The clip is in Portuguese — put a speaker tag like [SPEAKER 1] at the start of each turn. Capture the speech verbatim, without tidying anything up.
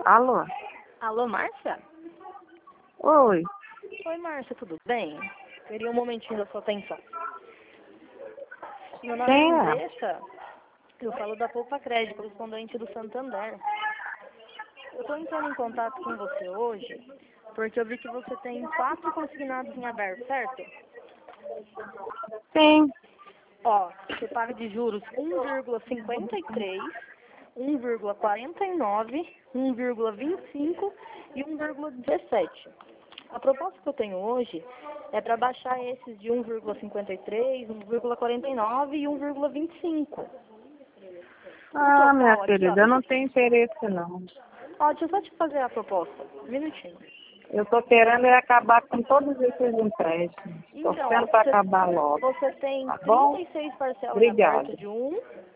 [SPEAKER 1] Alô?
[SPEAKER 2] Alô, Márcia?
[SPEAKER 1] Oi.
[SPEAKER 2] Oi, Márcia, tudo bem? Queria um momentinho da sua atenção. Meu nome
[SPEAKER 1] Quem
[SPEAKER 2] é
[SPEAKER 1] é?
[SPEAKER 2] Andressa. Eu falo da Poupa Crédito, correspondente do Santander. Eu estou entrando em contato com você hoje porque eu vi que você tem quatro consignados em aberto, certo?
[SPEAKER 1] Sim.
[SPEAKER 2] Ó, você paga de juros um vírgula cinquenta e três, um vírgula quarenta e nove, um vírgula vinte e cinco e um vírgula dezessete. A proposta que eu tenho hoje é para baixar esses de um vírgula cinquenta e três, um vírgula quarenta e nove e um vírgula vinte e cinco.
[SPEAKER 1] Ah, minha
[SPEAKER 2] Total aqui, ó.
[SPEAKER 1] querida, eu não tenho interesse, não.
[SPEAKER 2] Ó, deixa eu só te fazer a proposta. Um minutinho.
[SPEAKER 1] Eu tô querendo é acabar com todos esses empréstimos.
[SPEAKER 2] Então,
[SPEAKER 1] Torcendo para
[SPEAKER 2] você,
[SPEAKER 1] acabar logo.
[SPEAKER 2] você tem
[SPEAKER 1] Tá bom?
[SPEAKER 2] trinta e seis parcelas em
[SPEAKER 1] Obrigada.
[SPEAKER 2] aberto de um,